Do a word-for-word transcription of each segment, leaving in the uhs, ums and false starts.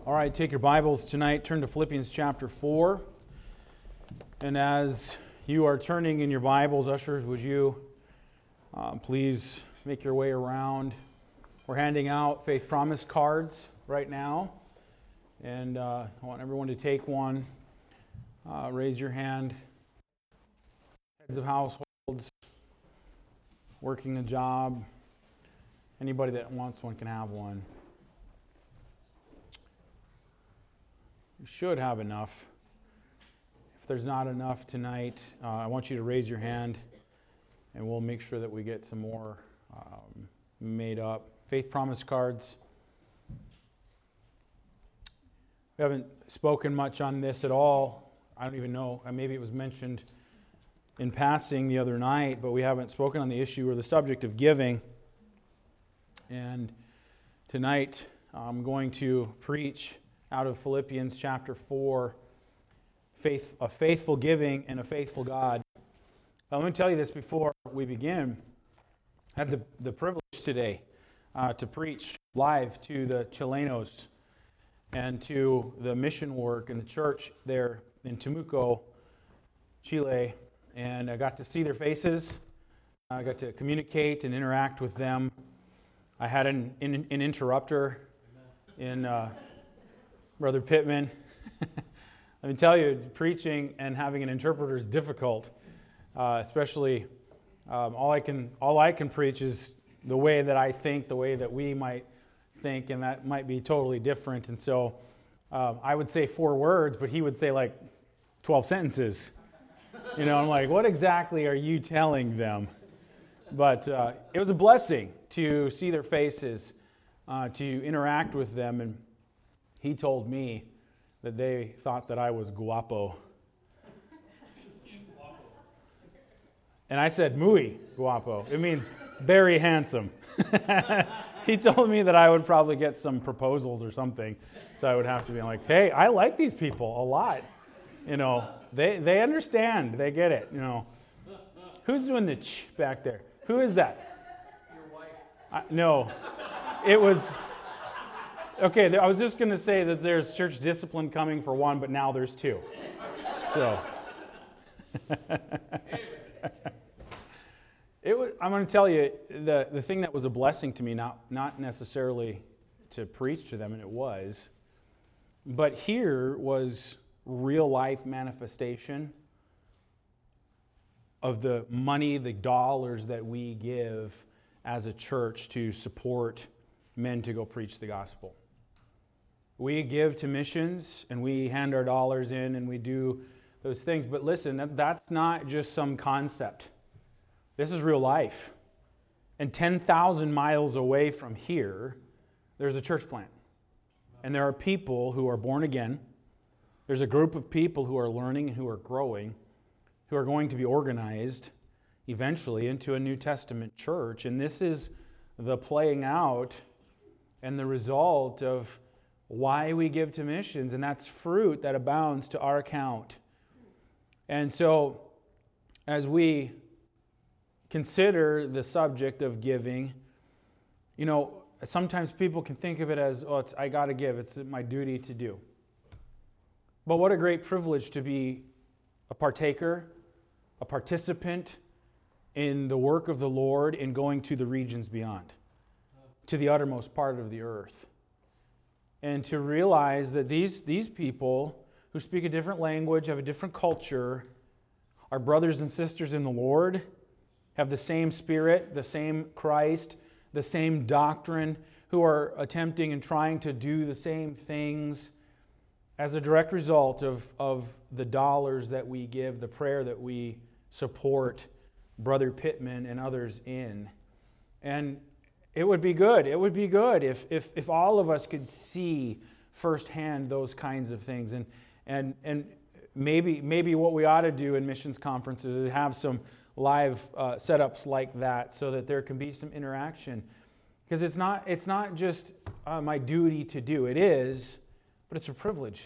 All right, take your Bibles tonight, turn to Philippians chapter four. And as you are turning in your Bibles, ushers, would you uh, please make your way around? We're handing out faith promise cards right now. And uh, I want everyone to take one. Uh, raise your hand. Heads of households, working a job. Anybody that wants one can have one. You should have enough. If there's not enough tonight, uh, I want you to raise your hand and we'll make sure that we get some more um, made up. Faith promise cards. We haven't spoken much on this at all. I don't even know. Maybe it was mentioned in passing the other night, but we haven't spoken on the issue or the subject of giving. And tonight I'm going to preach out of Philippians chapter four, faith, a faithful giving and a faithful God. Now, let me tell you this before we begin. I had the, the privilege today uh, to preach live to the Chilenos and to the mission work in the church there in Temuco, Chile. And I got to see their faces. I got to communicate and interact with them. I had an, an, an interrupter in... Uh, Brother Pittman. Let me tell you, preaching and having an interpreter is difficult, uh, especially um, all I can all I can preach is the way that I think, the way that we might think, and that might be totally different. And so um, I would say four words, but he would say like twelve sentences. You know, I'm like, what exactly are you telling them? But uh, it was a blessing to see their faces, uh, to interact with them, and he told me that they thought that I was guapo. And I said, muy guapo. It means very handsome. He told me that I would probably get some proposals or something. So I would have to be like, hey, I like these people a lot. You know, they, they understand. They get it, you know. Who's doing the ch back there? Who is that? Your wife. I, no, it was... Okay, I was just going to say that there's church discipline coming for one, but now there's two. So, it was, I'm going to tell you, the, the thing that was a blessing to me, not, not necessarily to preach to them, and it was, but here was real life manifestation of the money, the dollars that we give as a church to support men to go preach the gospel. We give to missions and we hand our dollars in and we do those things. But listen, that, that's not just some concept. This is real life. And ten thousand miles away from here, there's a church plant. And there are people who are born again. There's a group of people who are learning and who are growing, who are going to be organized eventually into a New Testament church. And this is the playing out and the result of why we give to missions, and that's fruit that abounds to our account. And so, as we consider the subject of giving, you know, sometimes people can think of it as, oh, it's, I got to give, it's my duty to do. But what a great privilege to be a partaker, a participant in the work of the Lord in going to the regions beyond, to the uttermost part of the earth. And to realize that these, these people who speak a different language, have a different culture, are brothers and sisters in the Lord, have the same Spirit, the same Christ, the same doctrine, who are attempting and trying to do the same things as a direct result of, of the dollars that we give, the prayer that we support Brother Pittman and others in. And It would be good. It would be good if, if if all of us could see firsthand those kinds of things. And and and maybe maybe what we ought to do in missions conferences is have some live uh, setups like that, so that there can be some interaction. Because it's not it's not just uh, my duty to do. It is, but it's a privilege.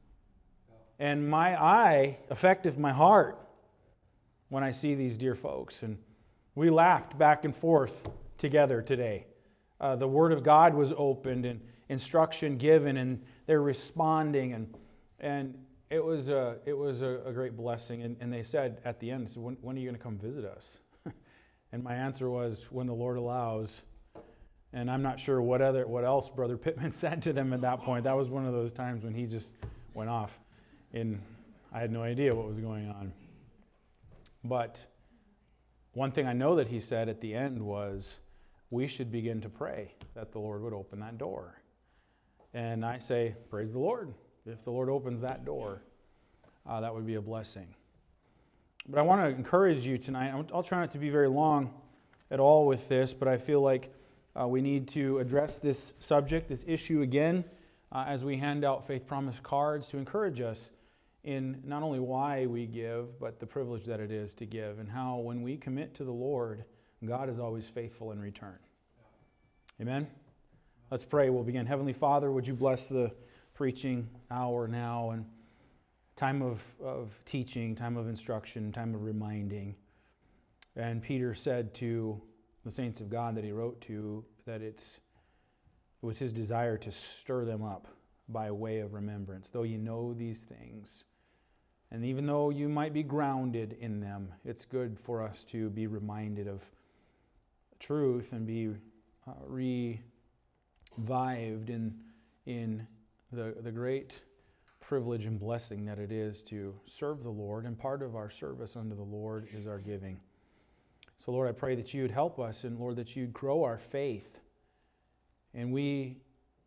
And my eye affecteth my heart when I see these dear folks. And we laughed back and forth together today uh, the Word of God was opened and instruction given, and they're responding, and and it was a it was a, a great blessing. And, and they said at the end, when, when are you going to come visit us? And my answer was, when the Lord allows. And I'm not sure what other what else Brother Pittman said to them at that point. That was one of those times when he just went off, and I had no idea what was going on. But one thing I know that he said at the end was, we should begin to pray that the Lord would open that door. And I say, praise the Lord. If the Lord opens that door, uh, that would be a blessing. But I want to encourage you tonight. I'll, I'll try not to be very long at all with this, but I feel like uh, we need to address this subject, this issue again, uh, as we hand out faith promise cards to encourage us in not only why we give, but the privilege that it is to give, and how when we commit to the Lord, God is always faithful in return. Amen? Let's pray. We'll begin. Heavenly Father, would you bless the preaching hour now, and time of, of teaching, time of instruction, time of reminding. And Peter said to the saints of God that he wrote to that it's it was his desire to stir them up by way of remembrance. Though you know these things, and even though you might be grounded in them, it's good for us to be reminded of truth and be uh, revived in, in the, the great privilege and blessing that it is to serve the Lord, and part of our service unto the Lord is our giving. So Lord, I pray that you would help us, and Lord, that you'd grow our faith. And we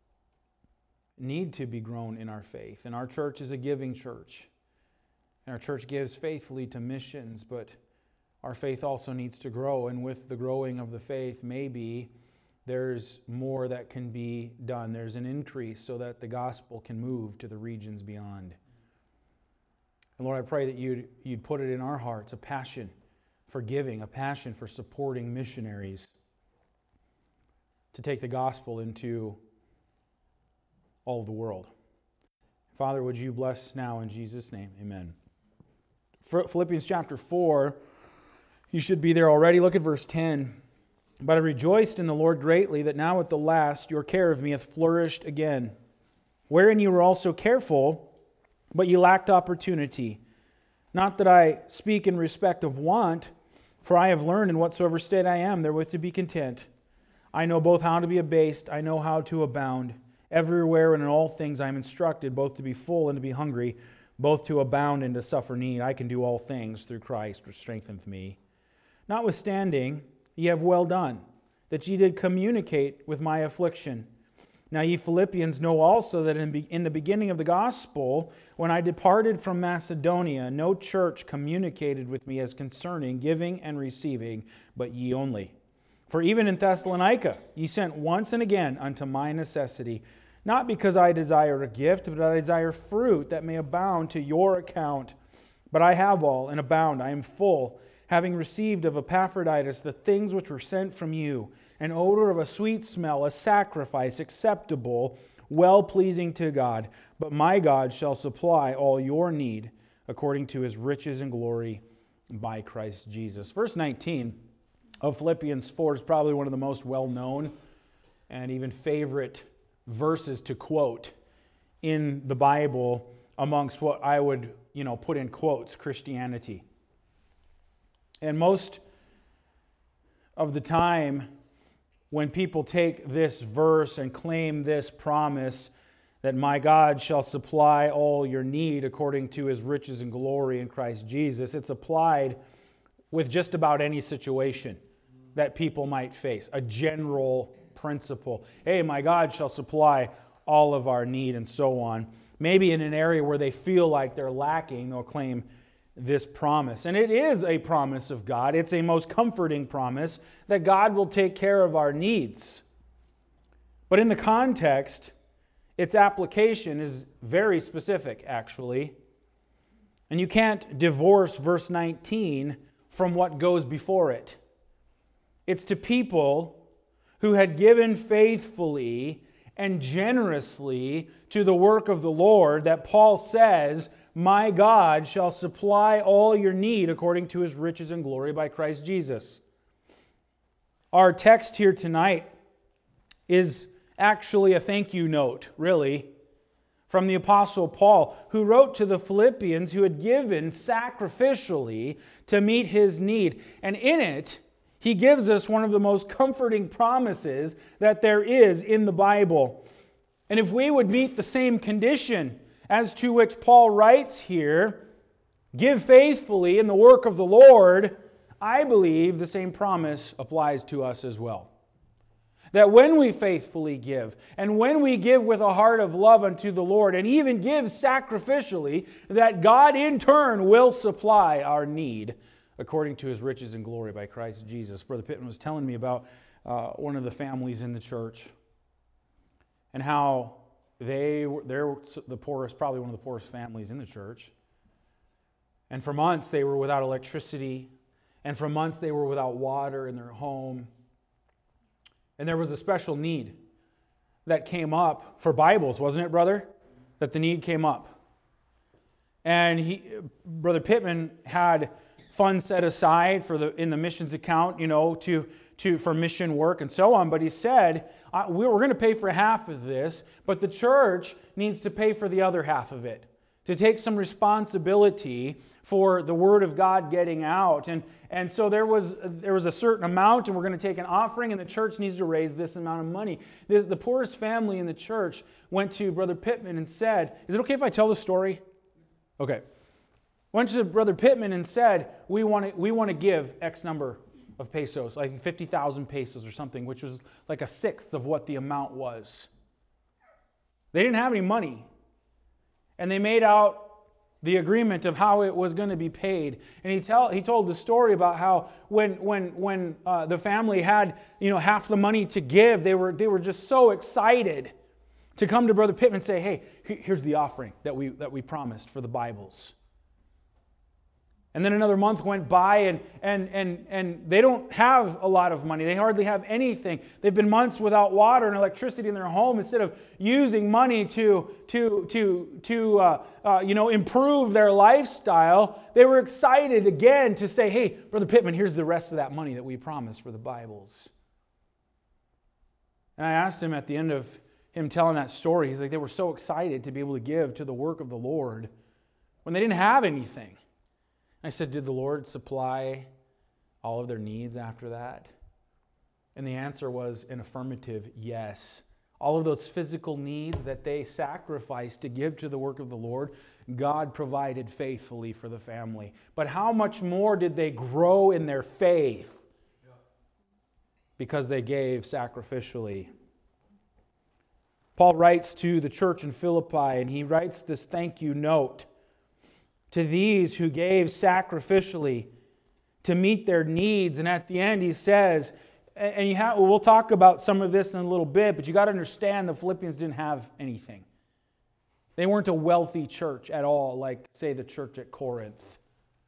need to be grown in our faith. And our church is a giving church. And our church gives faithfully to missions, but our faith also needs to grow. And with the growing of the faith, maybe there's more that can be done. There's an increase so that the gospel can move to the regions beyond. And Lord, I pray that you'd, you'd put it in our hearts, a passion for giving, a passion for supporting missionaries, to take the gospel into all of the world. Father, would you bless now in Jesus' name? Amen. Philippians chapter four, you should be there already. Look at verse ten. But I rejoiced in the Lord greatly that now at the last your care of me hath flourished again, wherein you were also careful, but you lacked opportunity. Not that I speak in respect of want, for I have learned in whatsoever state I am therewith to be content. I know both how to be abased, I know how to abound. Everywhere and in all things I am instructed, both to be full and to be hungry, both to abound and to suffer need. I can do all things through Christ, which strengtheneth me. Notwithstanding, ye have well done, that ye did communicate with my affliction. Now ye Philippians know also that in, be- in the beginning of the gospel, when I departed from Macedonia, no church communicated with me as concerning giving and receiving, but ye only. For even in Thessalonica ye sent once and again unto my necessity, not because I desire a gift, but I desire fruit that may abound to your account. But I have all and abound, I am full, having received of Epaphroditus the things which were sent from you, an odor of a sweet smell, a sacrifice acceptable, well-pleasing to God. But my God shall supply all your need according to his riches and glory by Christ Jesus. Verse nineteen of Philippians four is probably one of the most well-known and even favorite verses to quote in the Bible amongst what I would, you know, put in quotes, Christianity. And most of the time, when people take this verse and claim this promise that my God shall supply all your need according to his riches and glory in Christ Jesus, it's applied with just about any situation that people might face, a general principle. Hey, my God shall supply all of our need, and so on. Maybe in an area where they feel like they're lacking, they'll claim this promise. And it is a promise of God. It's a most comforting promise that God will take care of our needs. But in the context, its application is very specific, actually. And you can't divorce verse nineteen from what goes before it. It's to people who had given faithfully and generously to the work of the Lord that Paul says, my God shall supply all your need according to his riches and glory by Christ Jesus. Our text here tonight is actually a thank you note, really, from the Apostle Paul, who wrote to the Philippians who had given sacrificially to meet his need. And in it, he gives us one of the most comforting promises that there is in the Bible. And if we would meet the same condition as to which Paul writes here, give faithfully in the work of the Lord, I believe the same promise applies to us as well. That when we faithfully give, and when we give with a heart of love unto the Lord, and even give sacrificially, that God in turn will supply our need according to His riches and glory by Christ Jesus. Brother Pittman was telling me about uh, one of the families in the church, and how they were they're the poorest, probably one of the poorest families in the church. And for months they were without electricity, and for months they were without water in their home. And there was a special need that came up for Bibles, wasn't it, brother? That the need came up. And he, Brother Pittman had funds set aside for the in the missions account, you know, to to for mission work and so on. But he said, uh, we we're going to pay for half of this, but the church needs to pay for the other half of it, to take some responsibility for the Word of God getting out. And, and so there was, there was a certain amount, and we're going to take an offering, and the church needs to raise this amount of money. The, the poorest family in the church went to Brother Pittman and said, is it okay if I tell the story? Okay. Went to Brother Pittman and said, we want to, we want to give X number of pesos, like fifty thousand pesos or something, which was like a sixth of what the amount was. They didn't have any money. And they made out the agreement of how it was going to be paid. And he tell he told the story about how when when when uh, the family had, you know, half the money to give, they were they were just so excited to come to Brother Pittman and say, "Hey, here's the offering that we that we promised for the Bibles." And then another month went by, and and and and they don't have a lot of money. They hardly have anything. They've been months without water and electricity in their home. Instead of using money to to to to uh, uh, you know improve their lifestyle, they were excited again to say, "Hey, Brother Pittman, here's the rest of that money that we promised for the Bibles." And I asked him at the end of him telling that story, he's like, they were so excited to be able to give to the work of the Lord when they didn't have anything. I said, did the Lord supply all of their needs after that? And the answer was an affirmative yes. All of those physical needs that they sacrificed to give to the work of the Lord, God provided faithfully for the family. But how much more did they grow in their faith? Because they gave sacrificially. Paul writes to the church in Philippi, and he writes this thank you note to these who gave sacrificially to meet their needs. And at the end he says, and you have, we'll talk about some of this in a little bit, but you got to understand the Philippians didn't have anything. They weren't a wealthy church at all, like, say, the church at Corinth.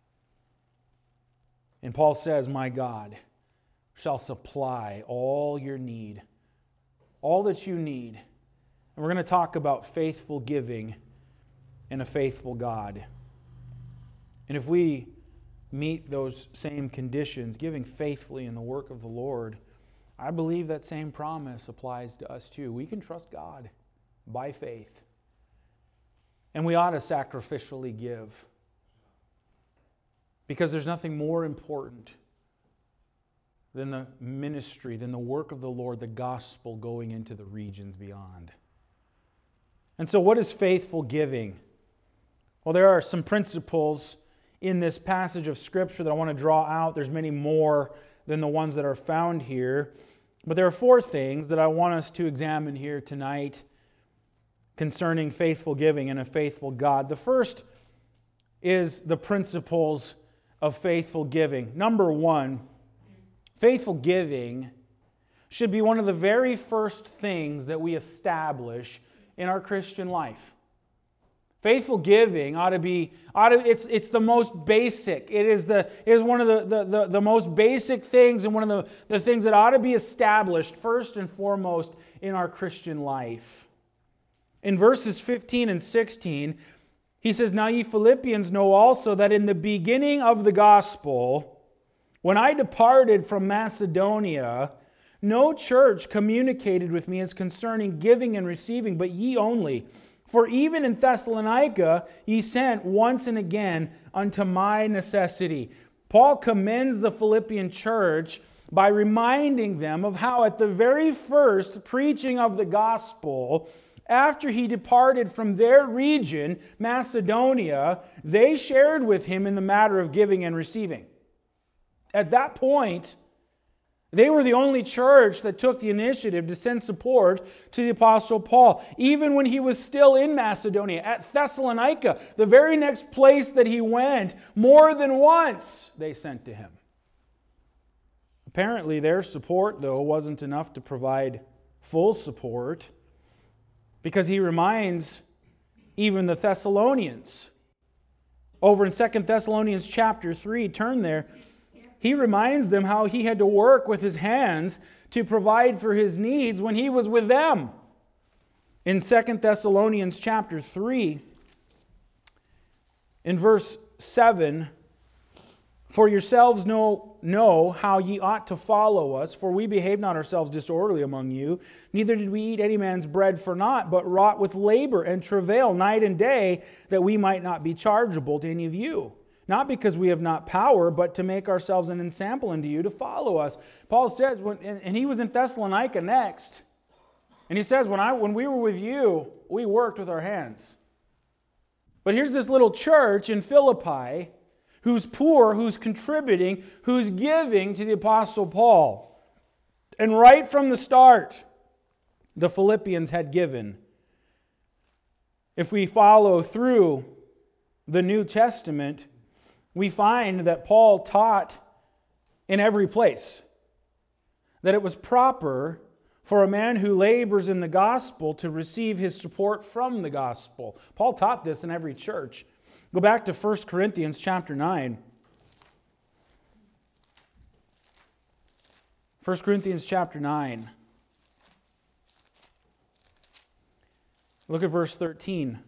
And Paul says, my God shall supply all your need, all that you need. And we're going to talk about faithful giving and a faithful God. And if we meet those same conditions, giving faithfully in the work of the Lord, I believe that same promise applies to us too. We can trust God by faith. And we ought to sacrificially give. Because there's nothing more important than the ministry, than the work of the Lord, the gospel going into the regions beyond. And so what is faithful giving? Well, there are some principles in this passage of Scripture that I want to draw out. There's many more than the ones that are found here. But there are four things that I want us to examine here tonight concerning faithful giving and a faithful God. The first is the principles of faithful giving. Number one, faithful giving should be one of the very first things that we establish in our Christian life. Faithful giving ought to be, ought to, it's, it's the most basic. It is, the, it is one of the, the, the, the most basic things and one of the, the things that ought to be established first and foremost in our Christian life. In verses fifteen and sixteen, he says, now ye Philippians know also that in the beginning of the gospel, when I departed from Macedonia, No church communicated with me as concerning giving and receiving, but ye only. For even in Thessalonica ye sent once and again unto my necessity. Paul commends the Philippian church by reminding them of how at the very first preaching of the gospel, after he departed from their region, Macedonia, they shared with him in the matter of giving and receiving. At that point, they were the only church that took the initiative to send support to the Apostle Paul. Even when he was still in Macedonia, at Thessalonica, the very next place that he went, more than once they sent to him. Apparently their support, though, wasn't enough to provide full support, because he reminds even the Thessalonians. Over in Second Thessalonians chapter three, turn there, he reminds them how he had to work with his hands to provide for his needs when he was with them. In Second Thessalonians chapter three, in verse seven, for yourselves know, know how ye ought to follow us, for we behaved not ourselves disorderly among you, neither did we eat any man's bread for naught, but wrought with labor and travail night and day, that we might not be chargeable to any of you. Not because we have not power, but to make ourselves an ensample unto you to follow us. Paul says, when, and he was in Thessalonica next, and he says, when, I, when we were with you, we worked with our hands. But here's this little church in Philippi who's poor, who's contributing, who's giving to the Apostle Paul. And right from the start, the Philippians had given. If we follow through the New Testament, we find that Paul taught in every place that it was proper for a man who labors in the gospel to receive his support from the gospel. Paul taught this in every church. Go back to First Corinthians chapter nine. First Corinthians chapter nine. Look at verse thirteen.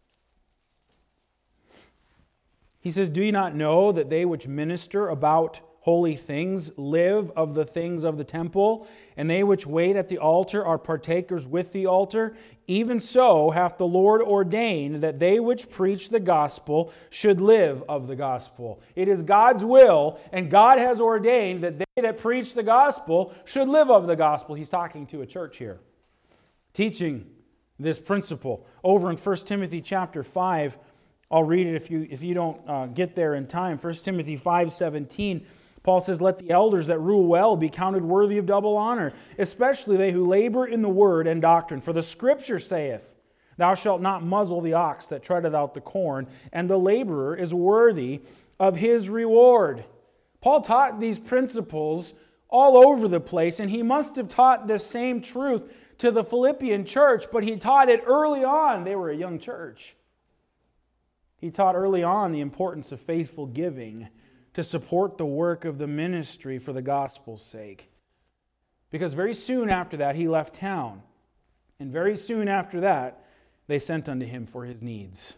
He says, do ye not know that they which minister about holy things live of the things of the temple, and they which wait at the altar are partakers with the altar? Even so hath the Lord ordained that they which preach the gospel should live of the gospel. It is God's will, and God has ordained that they that preach the gospel should live of the gospel. He's talking to a church here, teaching this principle. Over in First Timothy chapter five, I'll read it if you if you don't uh, get there in time. First Timothy five seventeen, Paul says, let the elders that rule well be counted worthy of double honor, especially they who labor in the word and doctrine. For the Scripture saith, thou shalt not muzzle the ox that treadeth out the corn, and the laborer is worthy of his reward. Paul taught these principles all over the place, and he must have taught the same truth to the Philippian church, but he taught it early on. They were a young church. He taught early on the importance of faithful giving to support the work of the ministry for the gospel's sake. Because very soon after that, he left town. And very soon after that, they sent unto him for his needs.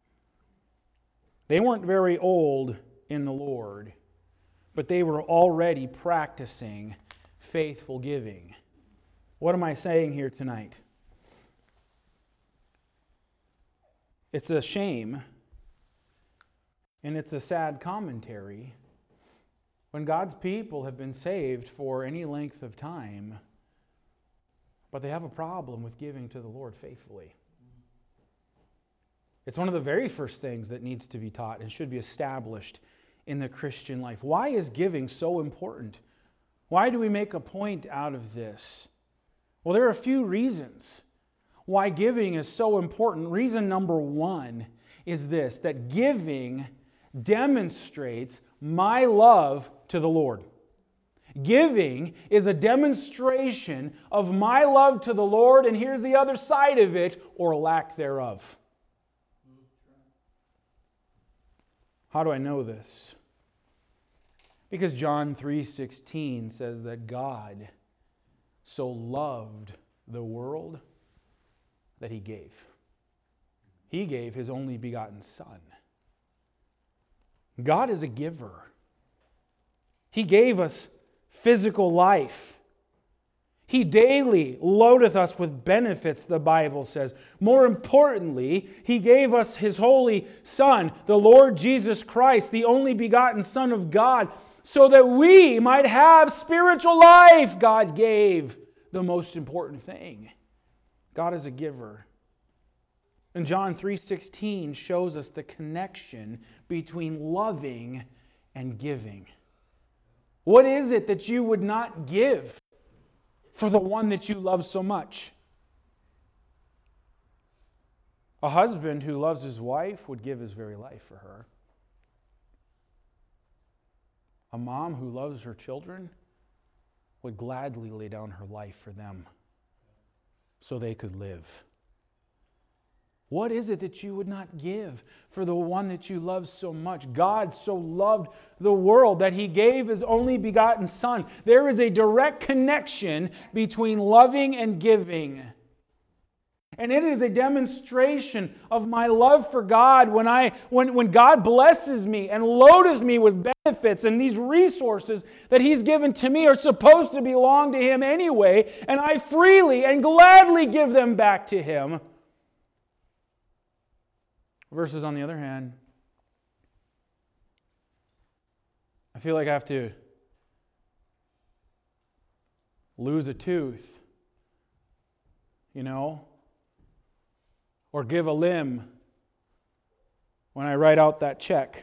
They weren't very old in the Lord, but they were already practicing faithful giving. What am I saying here tonight? It's a shame, and it's a sad commentary when God's people have been saved for any length of time, but they have a problem with giving to the Lord faithfully. It's one of the very first things that needs to be taught and should be established in the Christian life. Why is giving so important? Why do we make a point out of this? Well, there are a few reasons why giving is so important. Reason number one is this, that giving demonstrates my love to the Lord. Giving is a demonstration of my love to the Lord, and here's the other side of it, or lack thereof. How do I know this? Because John three sixteen says that God so loved the world that He gave. He gave His only begotten Son. God is a giver. He gave us physical life. He daily loadeth us with benefits, the Bible says. More importantly, He gave us His Holy Son, the Lord Jesus Christ, the only begotten Son of God, so that we might have spiritual life. God gave the most important thing. God is a giver. And John three sixteen shows us the connection between loving and giving. What is it that you would not give for the one that you love so much? A husband who loves his wife would give his very life for her. A mom who loves her children would gladly lay down her life for them so they could live. What is it that you would not give for the one that you love so much? God so loved the world that He gave His only begotten Son. There is a direct connection between loving and giving. And it is a demonstration of my love for God when I when, when God blesses me and loadeth me with benefits, and these resources that He's given to me are supposed to belong to Him anyway, and I freely and gladly give them back to Him. Versus, on the other hand, I feel like I have to lose a tooth, you know, or give a limb when I write out that check.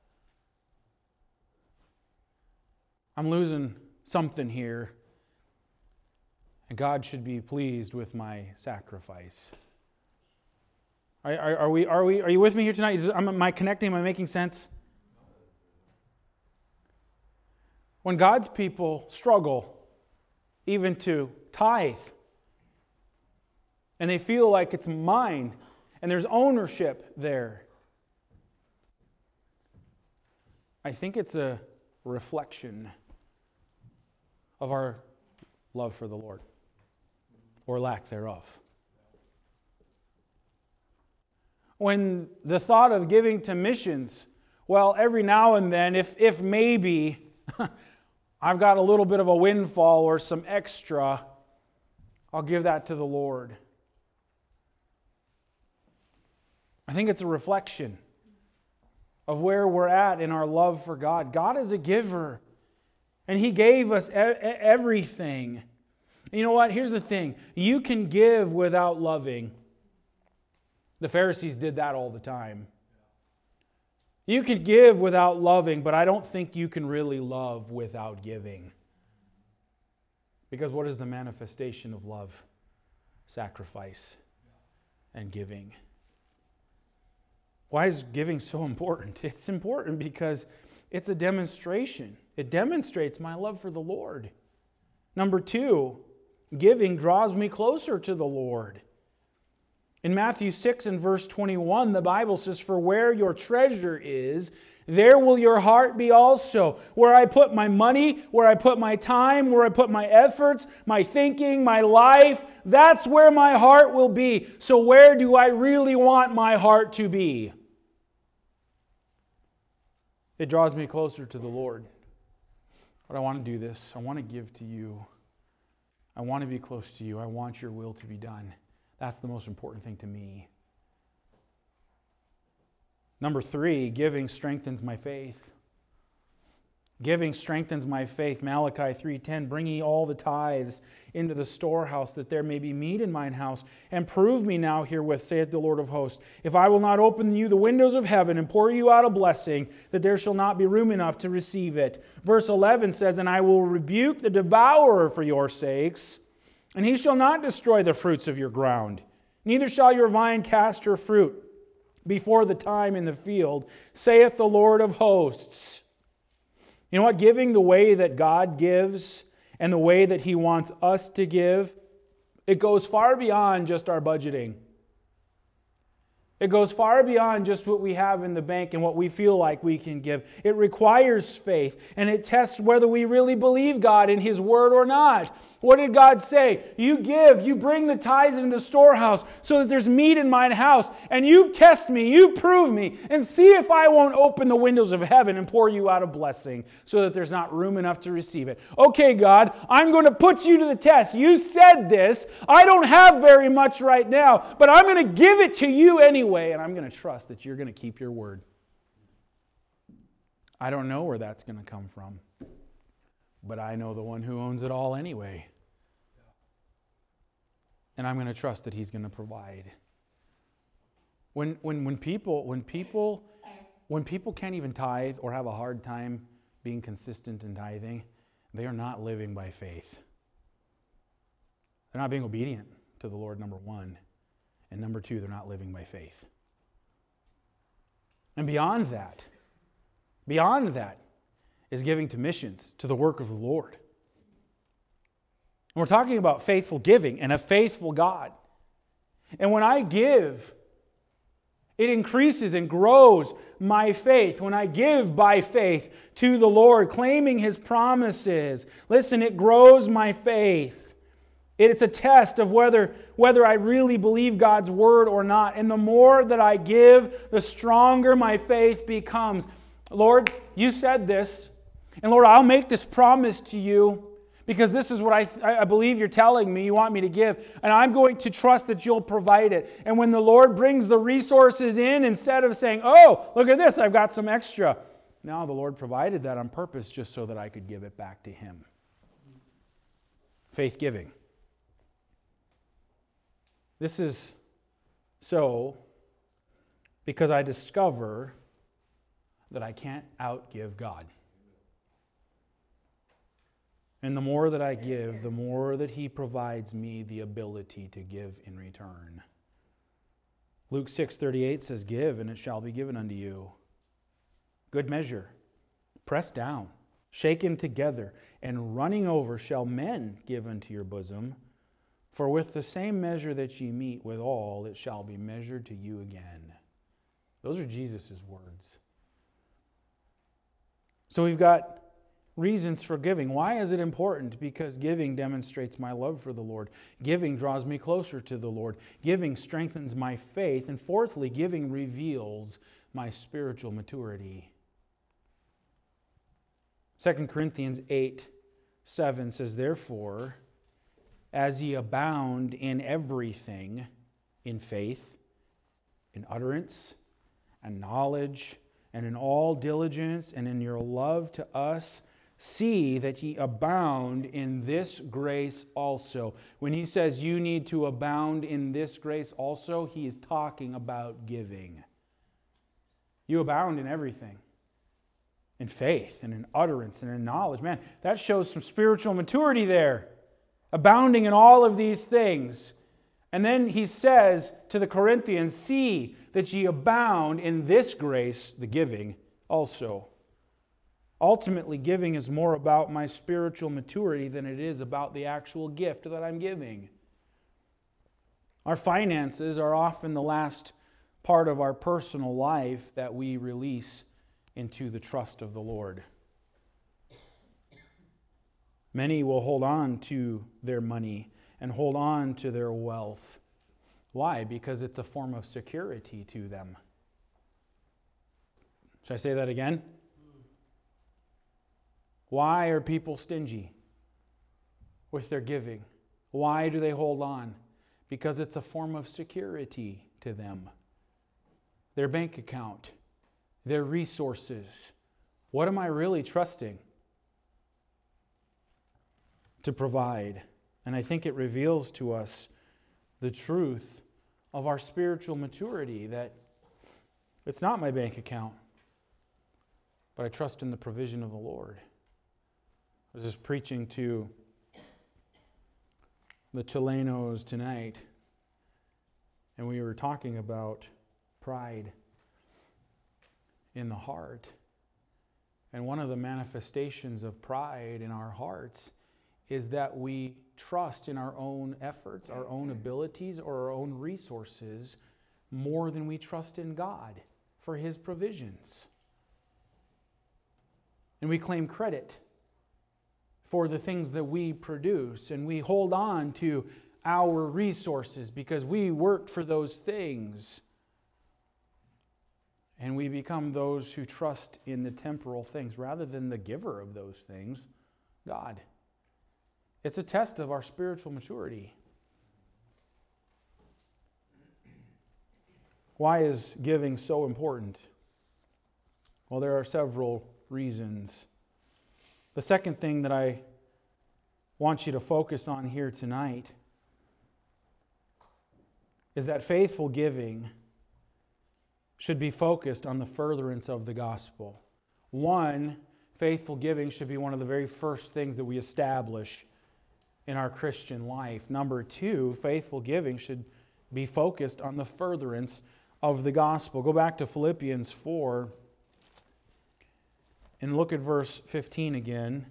I'm losing something here, and God should be pleased with my sacrifice. Are, are, are we? Are we? Are you with me here tonight? Is, am I connecting? Am I making sense? When God's people struggle, even to tithe, and they feel like it's mine, and there's ownership there, I think it's a reflection of our love for the Lord, or lack thereof. When the thought of giving to missions, well, every now and then, if if maybe I've got a little bit of a windfall or some extra, I'll give that to the Lord. I think it's a reflection of where we're at in our love for God. God is a giver, and He gave us e- everything. And you know what? Here's the thing. You can give without loving. The Pharisees did that all the time. You could give without loving, but I don't think you can really love without giving. Because what is the manifestation of love? Sacrifice and giving. Why is giving so important? It's important because it's a demonstration. It demonstrates my love for the Lord. Number two, giving draws me closer to the Lord. In Matthew six and verse twenty-one, the Bible says, "For where your treasure is, there will your heart be also." Where I put my money, where I put my time, where I put my efforts, my thinking, my life, that's where my heart will be. So where do I really want my heart to be? It draws me closer to the Lord. But I want to do this. I want to give to you. I want to be close to you. I want your will to be done. That's the most important thing to me. Number three, giving strengthens my faith. Giving strengthens my faith. Malachi three ten, "Bring ye all the tithes into the storehouse, that there may be meat in mine house. And prove me now herewith, saith the Lord of hosts, if I will not open you the windows of heaven and pour you out a blessing, that there shall not be room enough to receive it." Verse eleven says, "And I will rebuke the devourer for your sakes, and he shall not destroy the fruits of your ground. Neither shall your vine cast her fruit before the time in the field, saith the Lord of hosts." You know what? Giving the way that God gives and the way that He wants us to give, it goes far beyond just our budgeting. It goes far beyond just what we have in the bank and what we feel like we can give. It requires faith, and it tests whether we really believe God in His Word or not. What did God say? You give, you bring the tithes into the storehouse so that there's meat in mine house, and you test me, you prove me, and see if I won't open the windows of heaven and pour you out a blessing so that there's not room enough to receive it. Okay, God, I'm going to put you to the test. You said this. I don't have very much right now, but I'm going to give it to you anyway, and I'm going to trust that you're going to keep your word. I don't know where that's going to come from, but I know the one who owns it all anyway. And I'm going to trust that He's going to provide. When when when people when people when people can't even tithe or have a hard time being consistent in tithing, they are not living by faith. They're not being obedient to the Lord, number one. And number two, they're not living by faith. And beyond that, beyond that is giving to missions, to the work of the Lord. And we're talking about faithful giving and a faithful God. And when I give, it increases and grows my faith. When I give by faith to the Lord, claiming His promises, listen, it grows my faith. It's a test of whether, whether I really believe God's Word or not. And the more that I give, the stronger my faith becomes. Lord, you said this. And Lord, I'll make this promise to you because this is what I, I believe you're telling me you want me to give. And I'm going to trust that you'll provide it. And when the Lord brings the resources in, instead of saying, oh, look at this, I've got some extra. Now the Lord provided that on purpose just so that I could give it back to Him. Faith giving. This is so because I discover that I can't outgive God. And the more that I give, the more that He provides me the ability to give in return. Luke six thirty-eight says, give, and it shall be given unto you. Good measure, pressed down, shaken together, and running over shall men give unto your bosom. For with the same measure that ye meet withal, it shall be measured to you again. Those are Jesus' words. So we've got reasons for giving. Why is it important? Because giving demonstrates my love for the Lord. Giving draws me closer to the Lord. Giving strengthens my faith. And fourthly, giving reveals my spiritual maturity. Second Corinthians eight seven says, therefore, as ye abound in everything, in faith, in utterance, and knowledge, and in all diligence, and in your love to us, see that ye abound in this grace also. When he says you need to abound in this grace also, he is talking about giving. You abound in everything. In faith, and in utterance, and in knowledge. Man, that shows some spiritual maturity there. Abounding in all of these things. And then he says to the Corinthians, see that ye abound in this grace, the giving, also. Ultimately, giving is more about my spiritual maturity than it is about the actual gift that I'm giving. Our finances are often the last part of our personal life that we release into the trust of the Lord. Many will hold on to their money and hold on to their wealth. Why? Because it's a form of security to them. Should I say that again? Why are people stingy with their giving? Why do they hold on? Because it's a form of security to them. Their bank account, their resources. What am I really trusting to provide? And I think it reveals to us the truth of our spiritual maturity, that it's not my bank account, but I trust in the provision of the Lord. I was just preaching to the Chilenos tonight, and we were talking about pride in the heart. And one of the manifestations of pride in our hearts is that we trust in our own efforts, our own abilities, or our own resources more than we trust in God for His provisions. And we claim credit for the things that we produce, and we hold on to our resources because we worked for those things. And we become those who trust in the temporal things rather than the giver of those things, God. It's a test of our spiritual maturity. Why is giving so important? Well, there are several reasons. The second thing that I want you to focus on here tonight is that faithful giving should be focused on the furtherance of the gospel. One, faithful giving should be one of the very first things that we establish in our Christian life. Number two, faithful giving should be focused on the furtherance of the gospel. Go back to Philippians four and look at verse fifteen again.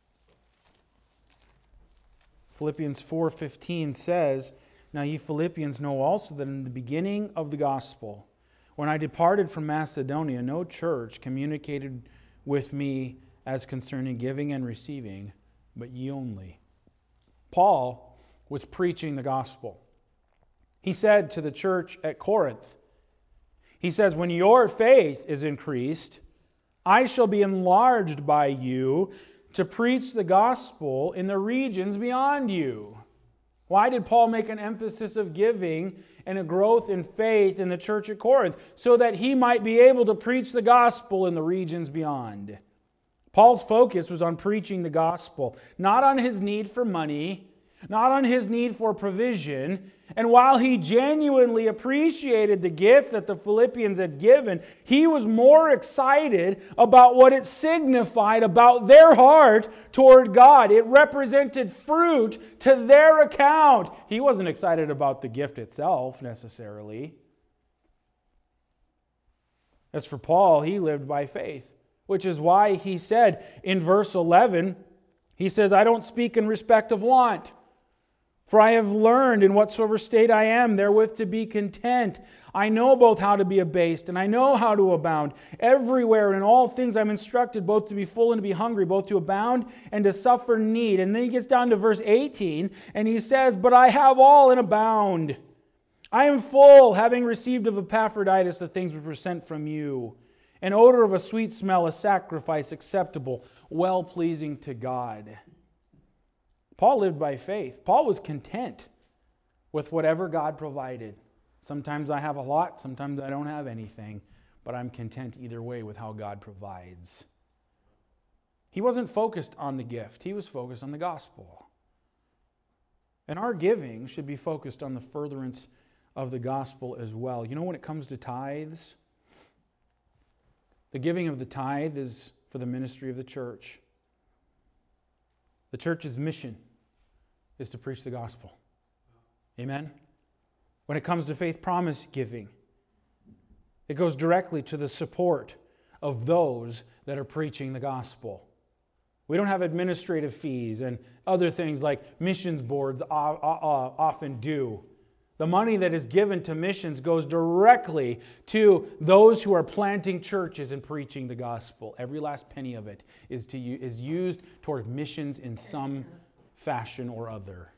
Philippians four fifteen says, "Now ye Philippians know also that in the beginning of the gospel, when I departed from Macedonia, no church communicated with me as concerning giving and receiving, but ye only." Paul was preaching the gospel. He said to the church at Corinth, he says, "When your faith is increased, I shall be enlarged by you to preach the gospel in the regions beyond you." Why did Paul make an emphasis of giving and a growth in faith in the church at Corinth? So that he might be able to preach the gospel in the regions beyond. Paul's focus was on preaching the gospel, not on his need for money, not on his need for provision. And while he genuinely appreciated the gift that the Philippians had given, he was more excited about what it signified about their heart toward God. It represented fruit to their account. He wasn't excited about the gift itself necessarily. As for Paul, he lived by faith, which is why he said in verse eleven, he says, "I don't speak in respect of want. For I have learned in whatsoever state I am therewith to be content. I know both how to be abased, and I know how to abound. Everywhere and in all things I'm instructed both to be full and to be hungry, both to abound and to suffer need." And then he gets down to verse eighteen, and he says, "But I have all and abound. I am full, having received of Epaphroditus the things which were sent from you, an odor of a sweet smell, a sacrifice acceptable, well-pleasing to God." Paul lived by faith. Paul was content with whatever God provided. Sometimes I have a lot, sometimes I don't have anything, but I'm content either way with how God provides. He wasn't focused on the gift, he was focused on the gospel. And our giving should be focused on the furtherance of the gospel as well. You know, when it comes to tithes, the giving of the tithe is for the ministry of the church. The church's mission is to preach the gospel. Amen? When it comes to faith promise giving, it goes directly to the support of those that are preaching the gospel. We don't have administrative fees and other things like missions boards often do. The money that is given to missions goes directly to those who are planting churches and preaching the gospel. Every last penny of it is to is used toward missions in some fashion or other.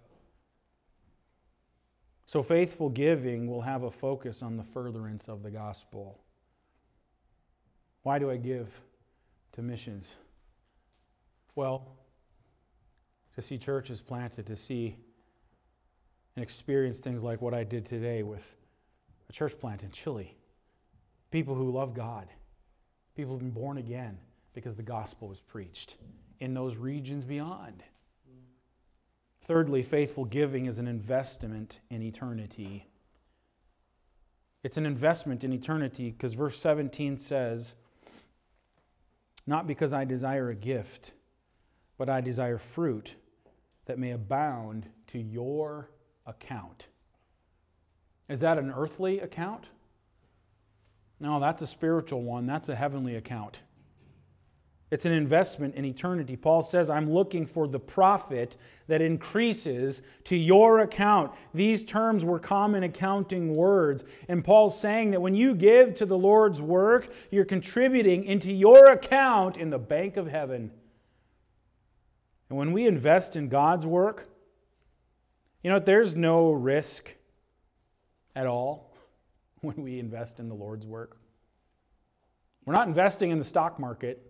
So faithful giving will have a focus on the furtherance of the gospel. Why do I give to missions? Well, to see churches planted, to see and experience things like what I did today with a church plant in Chile. People who love God. People who have been born again because the gospel was preached in those regions beyond. Thirdly, faithful giving is an investment in eternity. It's an investment in eternity because verse seventeen says, "Not because I desire a gift, but I desire fruit that may abound to your account." Is that an earthly account? No, that's a spiritual one. That's a heavenly account. It's an investment in eternity. Paul says, I'm looking for the profit that increases to your account. These terms were common accounting words. And Paul's saying that when you give to the Lord's work, you're contributing into your account in the bank of heaven. And when we invest in God's work, you know, there's no risk at all when we invest in the Lord's work. We're not investing in the stock market.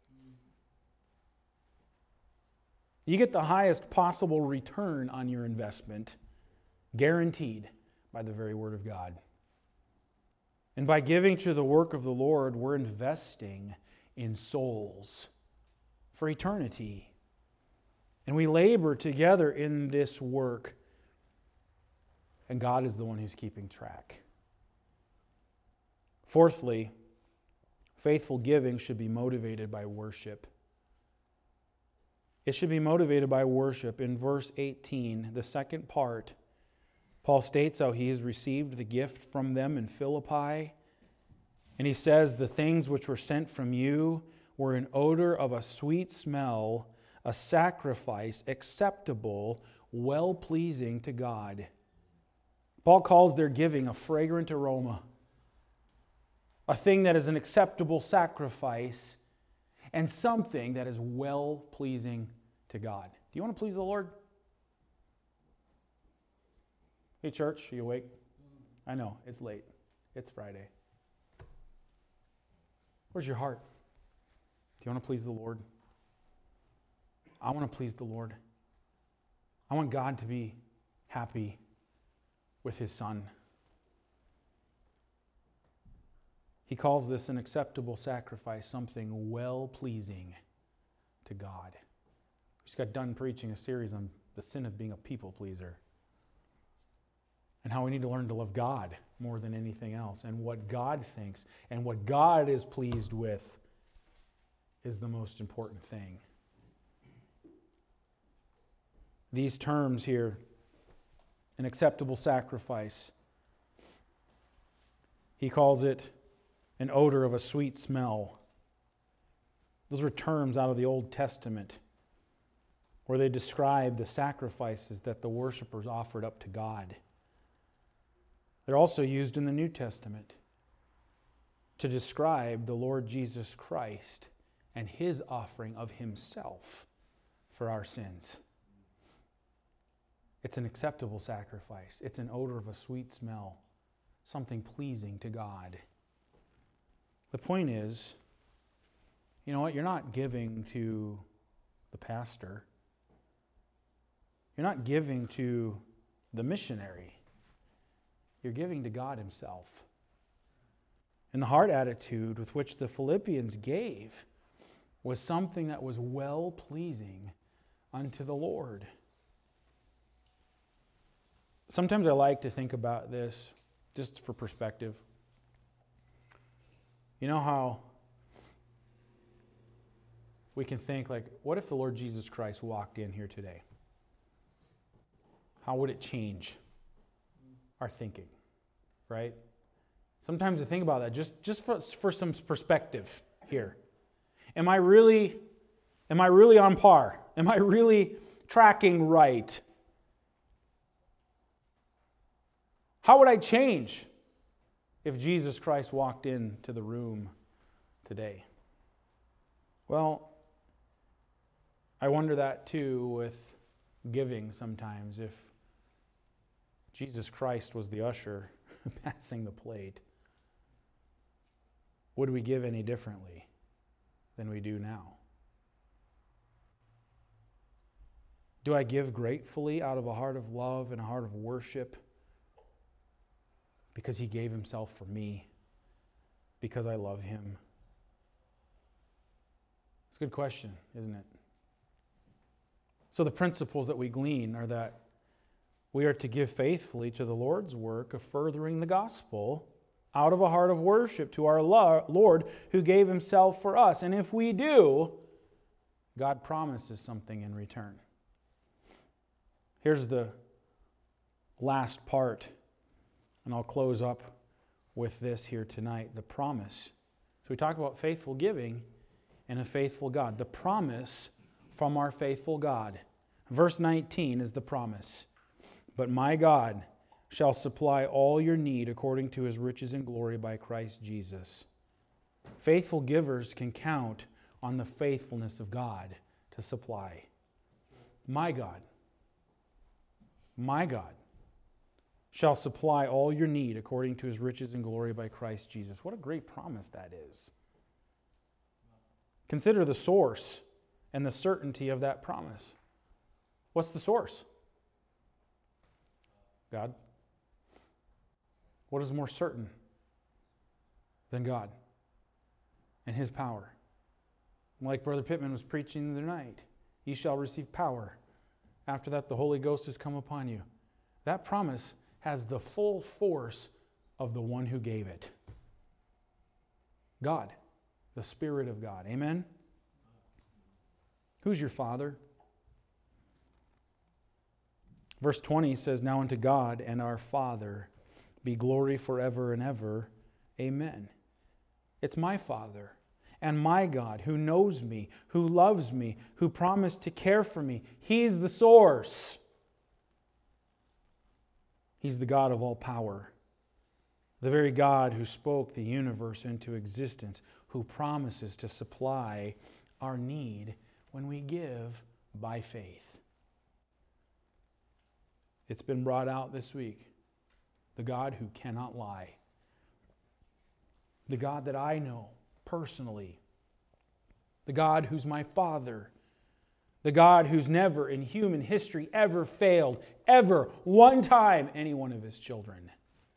You get the highest possible return on your investment, guaranteed by the very Word of God. And by giving to the work of the Lord, we're investing in souls for eternity. And we labor together in this work. And God is the one who's keeping track. Fourthly, faithful giving should be motivated by worship. It should be motivated by worship. In verse eighteen, the second part, Paul states how he has received the gift from them in Philippi. And he says, the things which were sent from you were an odor of a sweet smell, a sacrifice acceptable, well-pleasing to God. Paul calls their giving a fragrant aroma, a thing that is an acceptable sacrifice, and something that is well-pleasing to God. Do you want to please the Lord? Hey, church, are you awake? I know, it's late. It's Friday. Where's your heart? Do you want to please the Lord? I want to please the Lord. I want God to be happy with His Son. He calls this an acceptable sacrifice, something well-pleasing to God. We just got done preaching a series on the sin of being a people pleaser and how we need to learn to love God more than anything else, and what God thinks and what God is pleased with is the most important thing. These terms here, an acceptable sacrifice, he calls it an odor of a sweet smell. Those are terms out of the Old Testament where they describe the sacrifices that the worshipers offered up to God. They're also used in the New Testament to describe the Lord Jesus Christ and His offering of Himself for our sins. It's an acceptable sacrifice. It's an odor of a sweet smell, something pleasing to God. The point is, you know what? You're not giving to the pastor. You're not giving to the missionary. You're giving to God Himself. And the heart attitude with which the Philippians gave was something that was well-pleasing unto the Lord. Sometimes I like to think about this just for perspective. You know how we can think, like, what if the Lord Jesus Christ walked in here today? How would it change our thinking, right? Sometimes I think about that just, just for, for some perspective here. Am I really, am I really on par? Am I really tracking right? How would I change if Jesus Christ walked into the room today? Well, I wonder that too with giving sometimes. If Jesus Christ was the usher passing the plate, would we give any differently than we do now? Do I give gratefully out of a heart of love and a heart of worship because He gave Himself for me, because I love Him? It's a good question, isn't it? So the principles that we glean are that we are to give faithfully to the Lord's work of furthering the gospel out of a heart of worship to our Lord who gave Himself for us. And if we do, God promises something in return. Here's the last part, and I'll close up with this here tonight, the promise. So we talk about faithful giving, and a faithful God. The promise from our faithful God. Verse nineteen is the promise. But my God shall supply all your need according to his riches and glory by Christ Jesus. Faithful givers can count on the faithfulness of God to supply. My God, my God shall supply all your need according to his riches and glory by Christ Jesus. What a great promise that is. Consider the source and the certainty of that promise. What's the source? God. What is more certain than God and his power? Like Brother Pittman was preaching the other night, ye shall receive power. After that, the Holy Ghost has come upon you. That promise has the full force of the one who gave it. God, the Spirit of God. Amen? Who's your Father? Verse twenty says, now unto God and our Father be glory forever and ever. Amen. It's my Father and my God who knows me, who loves me, who promised to care for me. He's the source. He's the God of all power. The very God who spoke the universe into existence, who promises to supply our need when we give by faith. It's been brought out this week. The God who cannot lie. The God that I know personally. The God who's my Father. The God who's never in human history ever failed, ever, one time, any one of his children.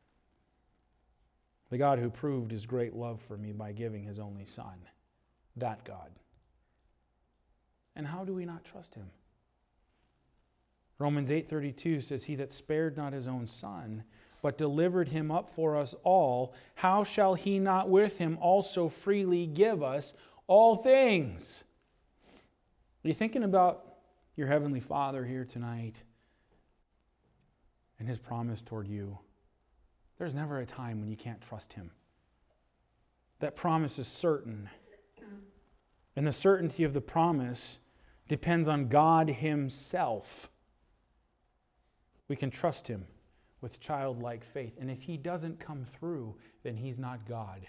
The God who proved his great love for me by giving his only Son. That God. And how do we not trust him? Romans eight thirty-two says, he that spared not his own Son, but delivered him up for us all, how shall he not with him also freely give us all things? Are you thinking about your Heavenly Father here tonight and his promise toward you? There's never a time when you can't trust him. That promise is certain. And the certainty of the promise depends on God himself. We can trust him with childlike faith. And if he doesn't come through, then he's not God.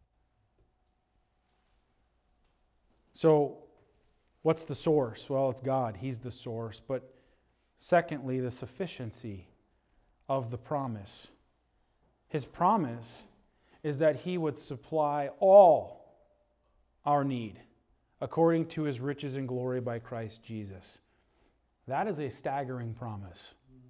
So, what's the source? Well, it's God. He's the source. But secondly, the sufficiency of the promise. His promise is that he would supply all our need according to his riches and glory by Christ Jesus. That is a staggering promise.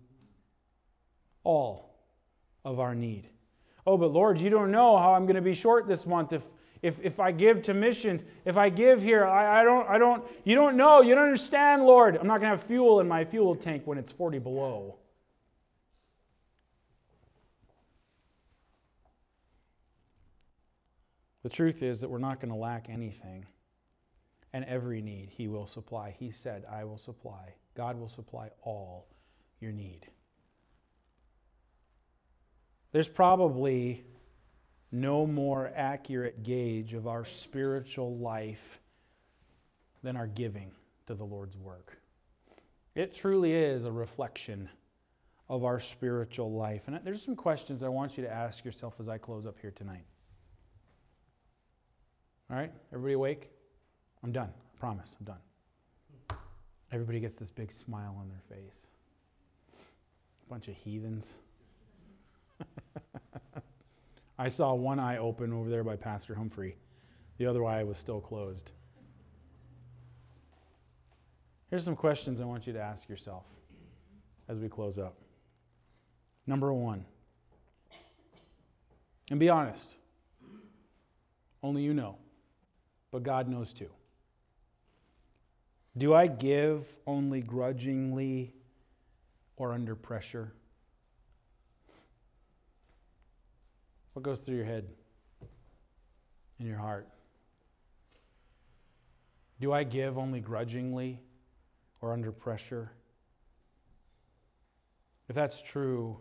All of our need. Oh, but Lord, you don't know how I'm going to be short this month if if if I give to missions, if I give here, I, I don't I don't you don't know, you don't understand, Lord. I'm not going to have fuel in my fuel tank when it's forty below. The truth is that we're not going to lack anything. And every need he will supply. He said, I will supply. God will supply all your need. There's probably no more accurate gauge of our spiritual life than our giving to the Lord's work. It truly is a reflection of our spiritual life. And there's some questions I want you to ask yourself as I close up here tonight. All right? Everybody awake? I'm done. I promise. I'm done. Everybody gets this big smile on their face. Bunch of heathens. I saw one eye open over there by Pastor Humphrey. The other eye was still closed. Here's some questions I want you to ask yourself as we close up. Number one, and be honest. Only you know, but God knows too. Do I give only grudgingly or under pressure? What goes through your head and your heart? Do I give only grudgingly or under pressure? If that's true,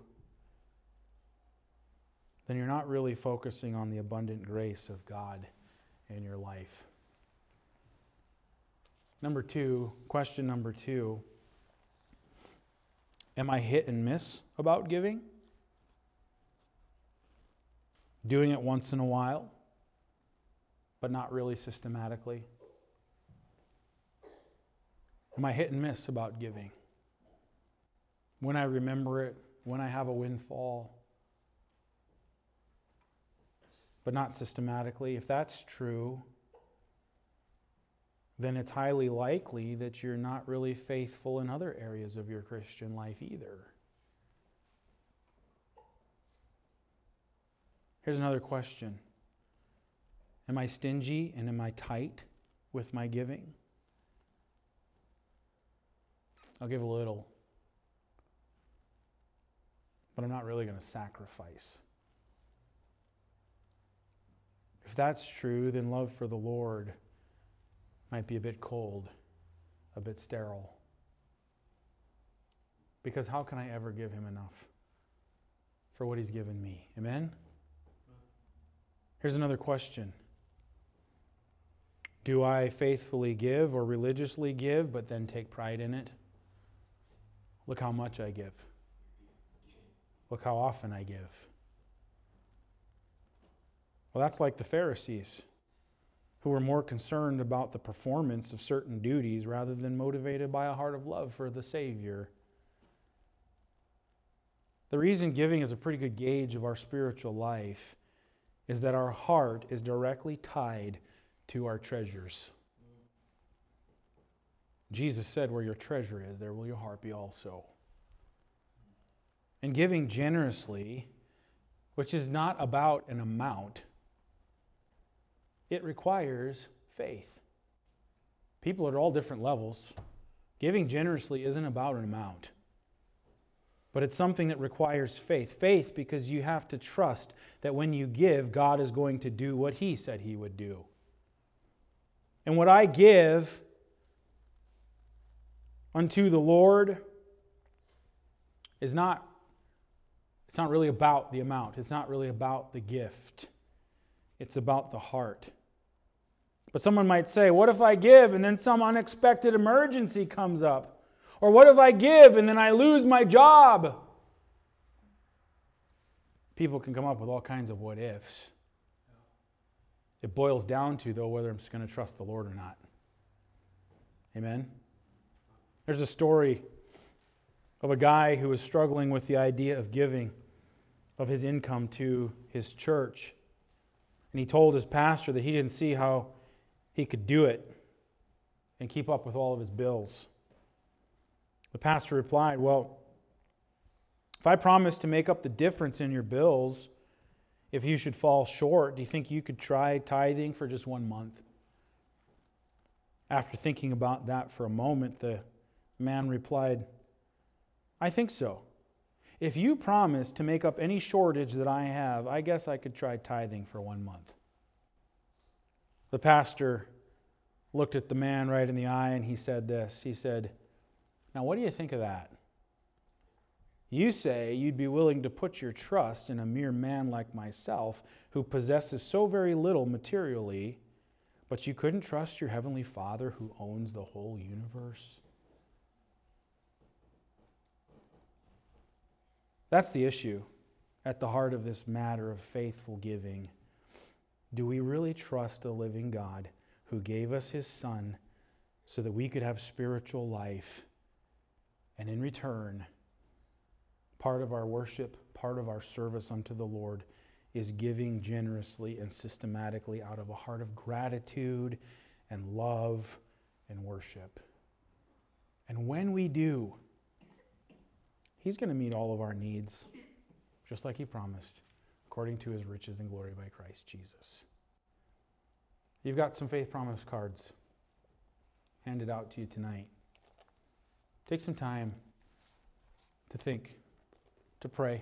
then you're not really focusing on the abundant grace of God in your life. Number two, question number two, am I hit and miss about giving? Doing it once in a while, but not really systematically? Am I hit and miss about giving? When I remember it, when I have a windfall, but not systematically. If that's true, then it's highly likely that you're not really faithful in other areas of your Christian life either. Here's another question. Am I stingy and am I tight with my giving? I'll give a little, but I'm not really going to sacrifice. If that's true, then love for the Lord might be a bit cold, a bit sterile. Because how can I ever give Him enough for what He's given me? Amen? Here's another question. Do I faithfully give or religiously give, but then take pride in it? Look how much I give. Look how often I give. Well, that's like the Pharisees, who were more concerned about the performance of certain duties rather than motivated by a heart of love for the Savior. The reason giving is a pretty good gauge of our spiritual life is that our heart is directly tied to our treasures. Jesus said, where your treasure is, there will your heart be also. And giving generously, which is not about an amount, it requires faith. People at all different levels. Giving generously isn't about an amount, but it's something that requires faith. Faith because you have to trust that when you give, God is going to do what He said He would do. And what I give unto the Lord is not, it's not really about the amount. It's not really about the gift. It's about the heart. But someone might say, what if I give and then some unexpected emergency comes up? Or what if I give and then I lose my job? People can come up with all kinds of what ifs. It boils down to, though, whether I'm just going to trust the Lord or not. Amen? There's a story of a guy who was struggling with the idea of giving of his income to his church. And he told his pastor that he didn't see how he could do it and keep up with all of his bills. The pastor replied, well, if I promise to make up the difference in your bills, if you should fall short, do you think you could try tithing for just one month? After thinking about that for a moment, the man replied, I think so. If you promise to make up any shortage that I have, I guess I could try tithing for one month. The pastor looked at the man right in the eye and he said this. He said, now what do you think of that? You say you'd be willing to put your trust in a mere man like myself who possesses so very little materially, but you couldn't trust your heavenly Father who owns the whole universe? That's the issue at the heart of this matter of faithful giving. Do we really trust the living God who gave us His Son so that we could have spiritual life? And in return, part of our worship, part of our service unto the Lord is giving generously and systematically out of a heart of gratitude and love and worship. And when we do, He's going to meet all of our needs, just like He promised, according to His riches and glory by Christ Jesus. You've got some faith promise cards handed out to you tonight. Take some time to think, to pray,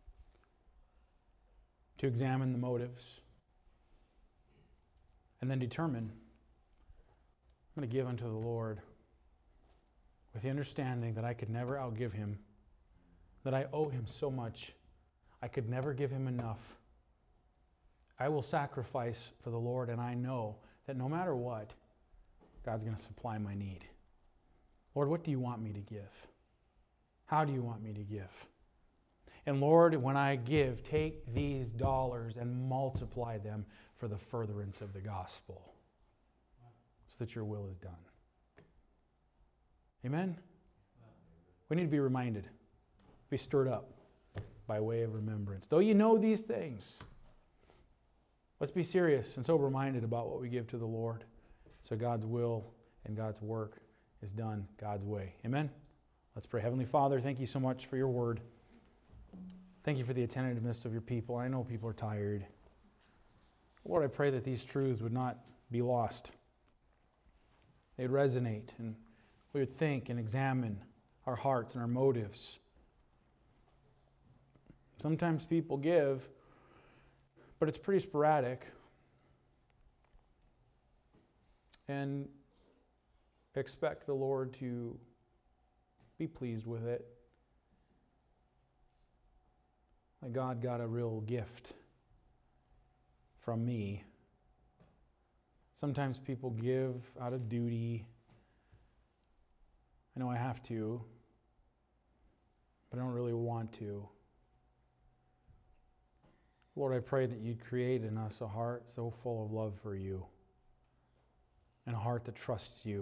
to examine the motives, and then determine, I'm going to give unto the Lord with the understanding that I could never outgive Him, that I owe Him so much, I could never give Him enough. I will sacrifice for the Lord, and I know that no matter what, God's going to supply my need. Lord, what do you want me to give? How do you want me to give? And Lord, when I give, take these dollars and multiply them for the furtherance of the gospel, so that your will is done. Amen? We need to be reminded, be stirred up by way of remembrance. Though you know these things, let's be serious and sober-minded about what we give to the Lord, so God's will and God's work is done God's way. Amen? Let's pray. Heavenly Father, thank you so much for your word. Thank you for the attentiveness of your people. I know people are tired. Lord, I pray that these truths would not be lost. They'd resonate, and we would think and examine our hearts and our motives. Sometimes people give, but it's pretty sporadic. And expect the Lord to be pleased with it. Like God got a real gift from me. Sometimes people give out of duty. I know I have to, but I don't really want to. Lord, I pray that you'd create in us a heart so full of love for you, and a heart that trusts you,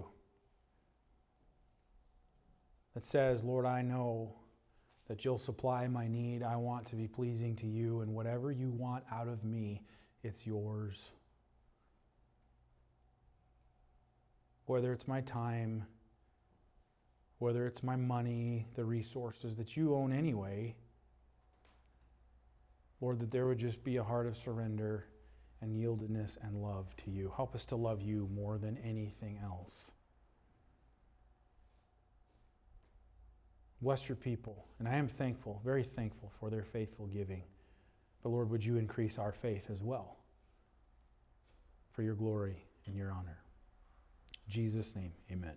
that says, Lord, I know that you'll supply my need. I want to be pleasing to you, and whatever you want out of me, it's yours. Whether it's my time, whether it's my money, the resources that you own anyway, Lord, that there would just be a heart of surrender and yieldedness and love to you. Help us to love you more than anything else. Bless your people. And I am thankful, very thankful for their faithful giving. But Lord, would you increase our faith as well for your glory and your honor. In Jesus' name, amen.